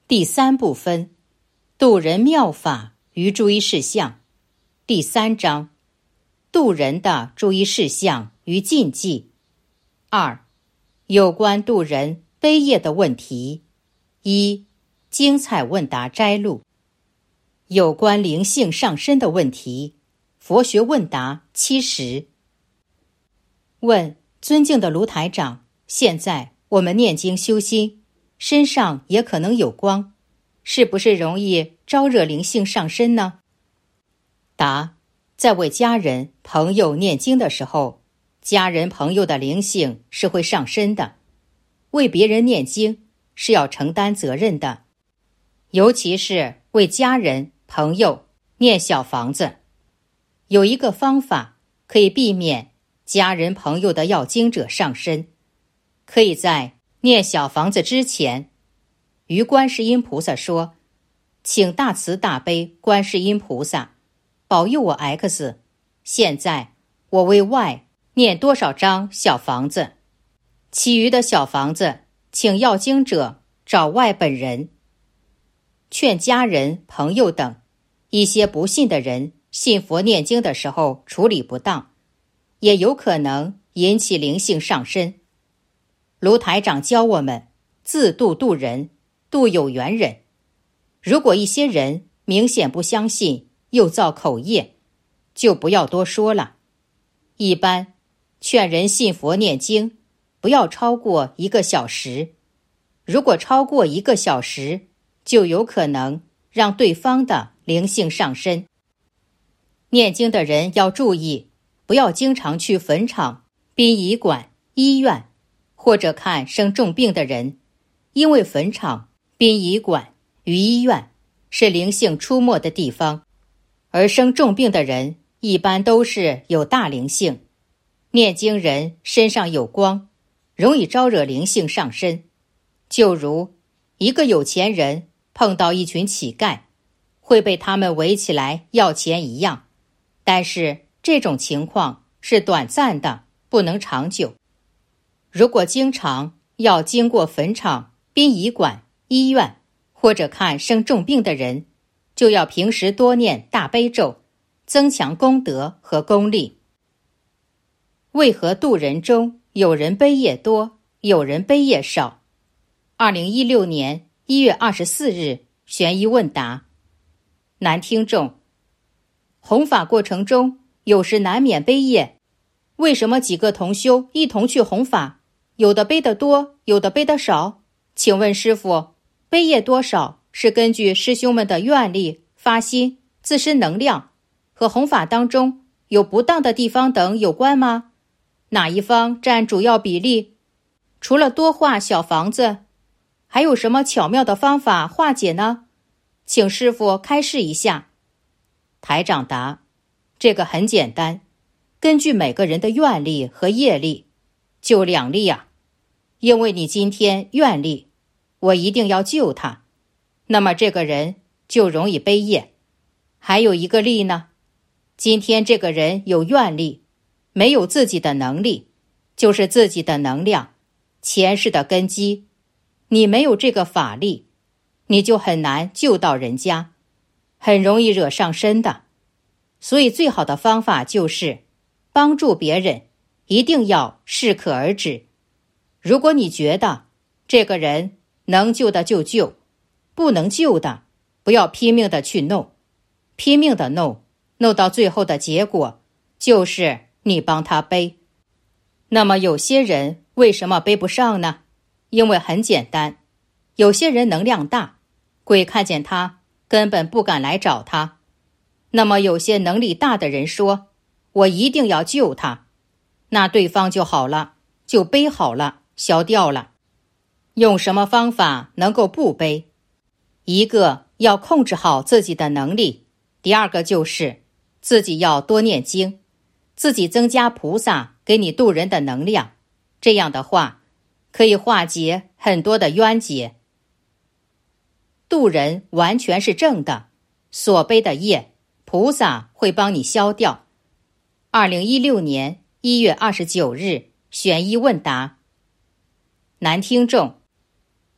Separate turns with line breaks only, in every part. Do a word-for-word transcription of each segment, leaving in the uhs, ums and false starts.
第三部分，渡人妙法与注意事项。第三章，渡人的注意事项与禁忌。二、有关渡人悲业的问题。一、精彩问答摘录。有关灵性上升的问题，佛学问答七十。问：尊敬的卢台长，现在我们念经修心，身上也可能有光，是不是容易招惹灵性上升呢？答：在为家人、朋友念经的时候，家人、朋友的灵性是会上升的。为别人念经是要承担责任的，尤其是为家人、朋友念小房子。有一个方法可以避免家人、朋友的要经者上身，可以在念小房子之前，于观世音菩萨说：请大慈大悲观世音菩萨保佑我 X， 现在我为 Y 念多少张小房子，其余的小房子请要经者找 Y 本人。劝家人、朋友等一些不信的人信佛念经的时候处理不当，也有可能引起灵性上身。卢台长教我们自度度人，度有缘人。如果一些人明显不相信，又造口业，就不要多说了。一般劝人信佛念经，不要超过一个小时。如果超过一个小时，就有可能让对方的灵性上身。念经的人要注意，不要经常去坟场、殡仪馆、医院，或者看生重病的人，因为坟场、殡仪馆与医院是灵性出没的地方，而生重病的人一般都是有大灵性。念经人身上有光，容易招惹灵性上身。就如一个有钱人碰到一群乞丐，会被他们围起来要钱一样，但是这种情况是短暂的，不能长久。如果经常要经过坟场、殡仪馆、医院，或者看生重病的人，就要平时多念大悲咒，增强功德和功力。为何度人中有人悲业多，有人悲业少？二零一六年一月二十四日悬疑问答。男听众：弘法过程中有时难免悲业，为什么几个同修一同去弘法，有的悲得多，有的悲得少？请问师父，悲业多少是根据师兄们的愿力、发心、自身能量和弘法当中有不当的地方等有关吗？哪一方占主要比例？除了多画小房子，还有什么巧妙的方法化解呢？请师父开示一下。台长答：这个很简单，根据每个人的愿力和业力，就两力啊。因为你今天愿力，我一定要救他，那么这个人就容易悲业。还有一个力呢，今天这个人有愿力，没有自己的能力，就是自己的能量，前世的根基，你没有这个法力，你就很难救到人家，很容易惹上身的。所以最好的方法就是帮助别人，一定要适可而止。如果你觉得这个人能救的就救，不能救的不要拼命的去弄，拼命的弄，弄到最后的结果就是你帮他背。那么有些人为什么背不上呢？因为很简单，有些人能量大，鬼看见他根本不敢来找他。那么有些能力大的人说，我一定要救他，那对方就好了，就背好了，消掉了。用什么方法能够不背？一个要控制好自己的能力，第二个就是自己要多念经，自己增加菩萨给你渡人的能量，这样的话可以化解很多的冤结。渡人完全是正的，所背的业菩萨会帮你消掉。二零一六年一月二十九日悬疑问答。男听众：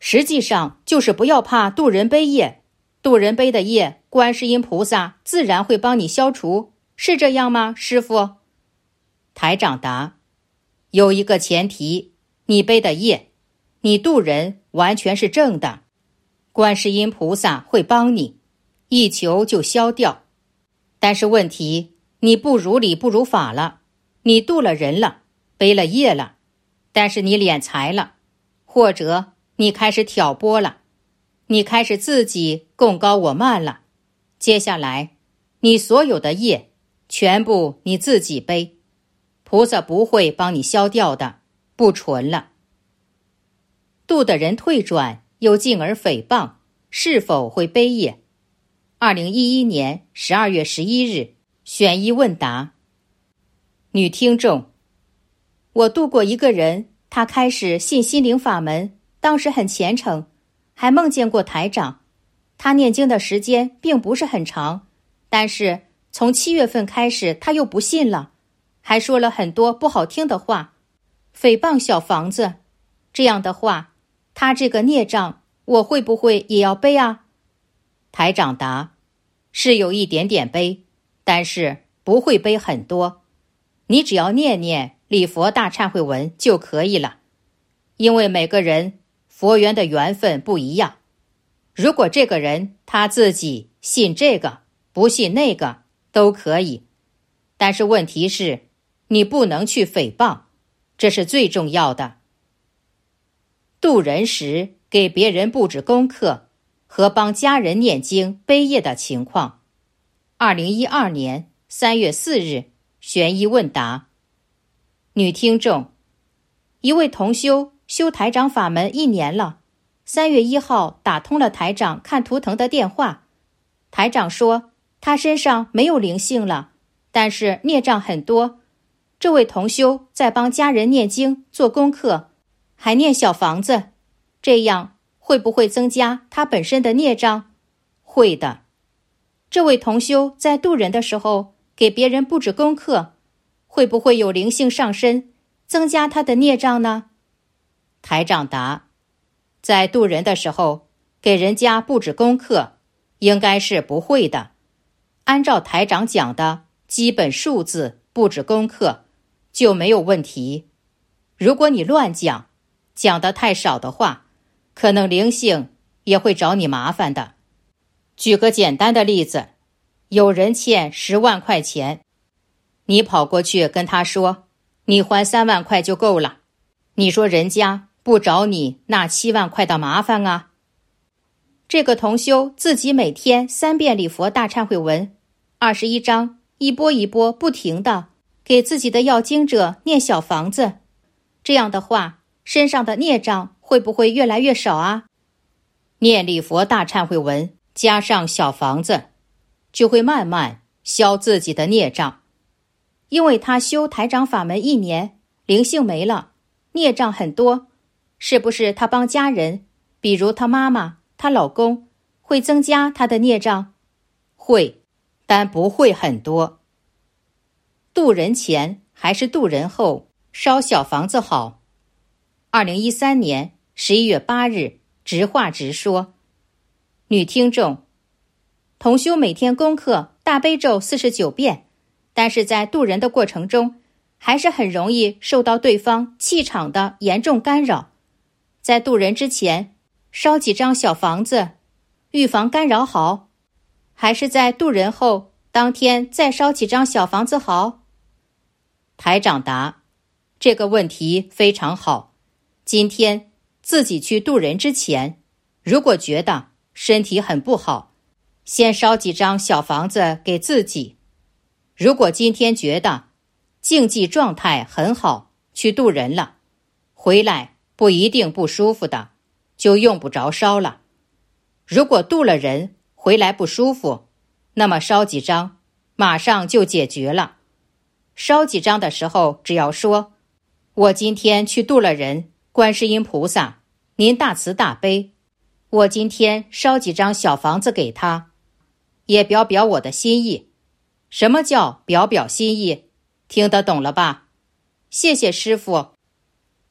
实际上就是不要怕渡人背业，渡人背的业，观世音菩萨自然会帮你消除，是这样吗，师父？台长答：有一个前提，你背的业，你渡人完全是正的，观世音菩萨会帮你，一求就消掉。但是问题，你不如理不如法了，你渡了人了，背了业了，但是你敛财了，或者你开始挑拨了，你开始自己贡高我慢了，接下来你所有的业全部你自己背，菩萨不会帮你消掉的，不纯了。渡的人退转又进而诽谤，是否会背业？二零一一年十二月十一日选一问答。女听众：我渡过一个人，他开始信心灵法门，当时很虔诚，还梦见过台长。他念经的时间并不是很长，但是从七月份开始他又不信了，还说了很多不好听的话，诽谤小房子。这样的话，他这个孽障我会不会也要背啊？台长答：是有一点点背，但是不会背很多，你只要念念礼佛大忏悔文就可以了。因为每个人佛缘的缘分不一样，如果这个人他自己信这个不信那个都可以，但是问题是你不能去诽谤，这是最重要的。渡人时给别人布置功课和帮家人念经背业的情况。二零一二年三月四日悬疑问答。女听众：一位同修修台长法门一年了，三月一号打通了台长看图腾的电话，台长说他身上没有灵性了，但是孽障很多。这位同修在帮家人念经做功课，还念小房子，这样会不会增加他本身的孽障？会的。这位同修在渡人的时候给别人布置功课，会不会有灵性上身，增加他的孽障呢？台长答：在渡人的时候给人家布置功课，应该是不会的。按照台长讲的基本数字布置功课就没有问题。如果你乱讲，讲得太少的话，可能灵性也会找你麻烦的。举个简单的例子，有人欠十万块钱，你跑过去跟他说，你还三万块就够了，你说人家不找你那七万块的麻烦啊？这个同修自己每天三遍礼佛大忏悔文，二十一章，一波一波不停的给自己的要经者念小房子，这样的话，身上的孽障会不会越来越少啊？念礼佛大忏悔文加上小房子，就会慢慢消自己的孽障。因为他修台长法门一年，灵性没了，孽障很多，是不是他帮家人，比如他妈妈、他老公，会增加他的孽障？会，但不会很多。渡人前还是渡人后烧小房子好？二零一三年十一月八日直话直说。女听众：同修每天功课大悲咒四十九遍，但是在渡人的过程中，还是很容易受到对方气场的严重干扰。在渡人之前烧几张小房子，预防干扰好？还是在渡人后当天再烧几张小房子好？台长答：这个问题非常好。今天自己去渡人之前，如果觉得身体很不好，先烧几张小房子给自己。如果今天觉得竞技状态很好，去渡人了，回来不一定不舒服的，就用不着烧了。如果渡了人回来不舒服，那么烧几张马上就解决了。烧几张的时候，只要说，我今天去渡了人，观世音菩萨，您大慈大悲，我今天烧几张小房子给他，也表表我的心意。什么叫表表心意？听得懂了吧？谢谢师父。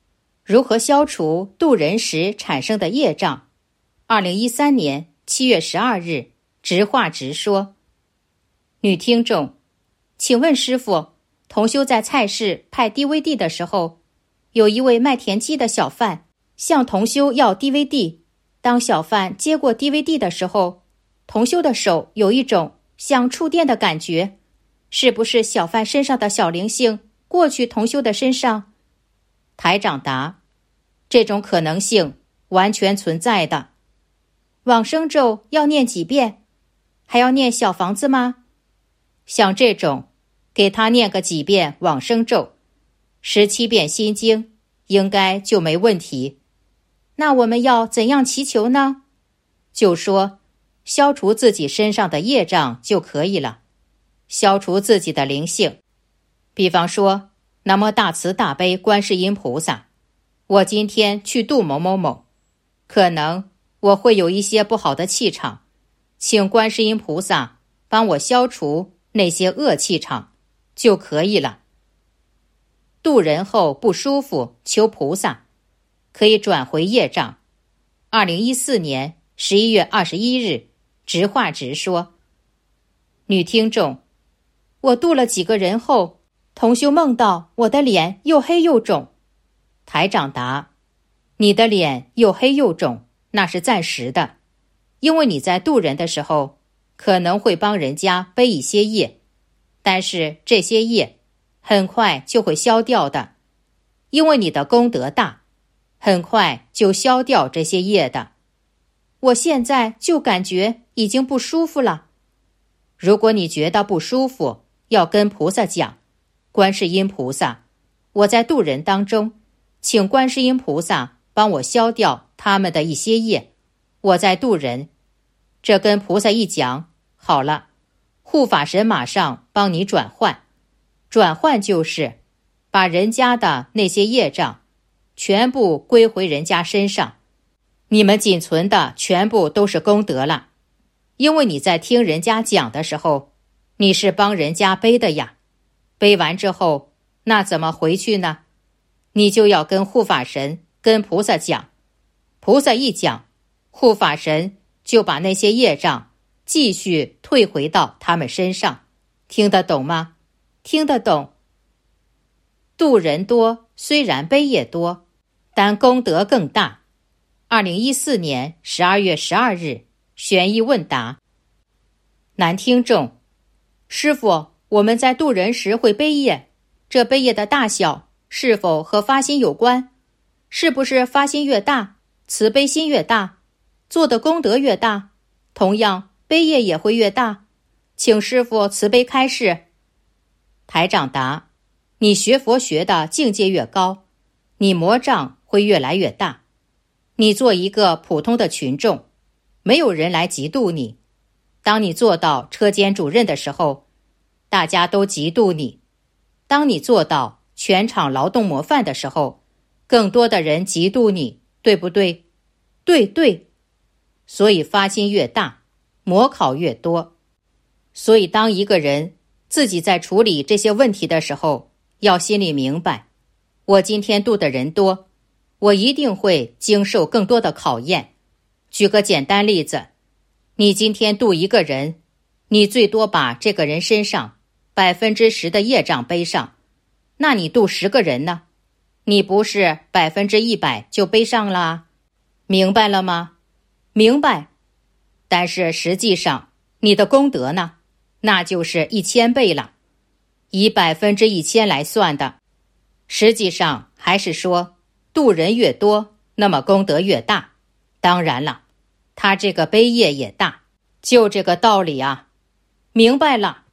如何消除渡人时产生的业障？二零一三年七月十二日，直话直说。女听众，请问师父，同修在菜市派 D V D 的时候，有一位卖田鸡的小贩向同修要 D V D， 当小贩接过 D V D 的时候，同修的手有一种像触电的感觉，是不是小贩身上的小灵性过去同修的身上？台长答：这种可能性完全存在的。往生咒要念几遍？还要念小房子吗？像这种，给他念个几遍往生咒，十七遍心经，应该就没问题。那我们要怎样祈求呢？就说消除自己身上的业障就可以了，消除自己的灵性。比方说，南无大慈大悲观世音菩萨，我今天去度某某某，可能我会有一些不好的气场，请观世音菩萨帮我消除那些恶气场就可以了。渡人后不舒服，求菩萨可以转回业障。二零一四年十一月二十一日，直话直说。女听众，我渡了几个人后，同修梦到我的脸又黑又肿。台长答：你的脸又黑又肿，那是暂时的，因为你在渡人的时候可能会帮人家背一些业，但是这些业很快就会消掉的，因为你的功德大，很快就消掉这些业的。我现在就感觉已经不舒服了。如果你觉得不舒服，要跟菩萨讲，观世音菩萨，我在渡人当中，请观世音菩萨帮我消掉他们的一些业，我在渡人。这跟菩萨一讲，好了，护法神马上帮你转换。转换就是把人家的那些业障全部归回人家身上，你们仅存的全部都是功德了。因为你在听人家讲的时候，你是帮人家背的呀，背完之后那怎么回去呢？你就要跟护法神跟菩萨讲，菩萨一讲，护法神就把那些业障继续退回到他们身上。听得懂吗？听得懂。渡人多，虽然悲业多，但功德更大。二零一四年十二月十二日，悬疑问答。男听众，师父，我们在渡人时会悲业，这悲业的大小是否和发心有关？是不是发心越大，慈悲心越大，做的功德越大，同样悲业也会越大？请师父慈悲开示。台长答：你学佛学的境界越高，你魔障会越来越大。你做一个普通的群众，没有人来嫉妒你。当你做到车间主任的时候，大家都嫉妒你。当你做到全场劳动模范的时候，更多的人嫉妒你，对不对？对对。所以发心越大，模考越多。所以当一个人自己在处理这些问题的时候，要心里明白，我今天度的人多，我一定会经受更多的考验。举个简单例子，你今天度一个人，你最多把这个人身上百分之十的业障背上，那你度十个人呢？你不是百分之一百就背上了？明白了吗？明白。但是实际上，你的功德呢？那就是一千倍了，以百分之一千来算的。实际上还是说，度人越多，那么功德越大。当然了，他这个悲业也大，就这个道理啊。明白了。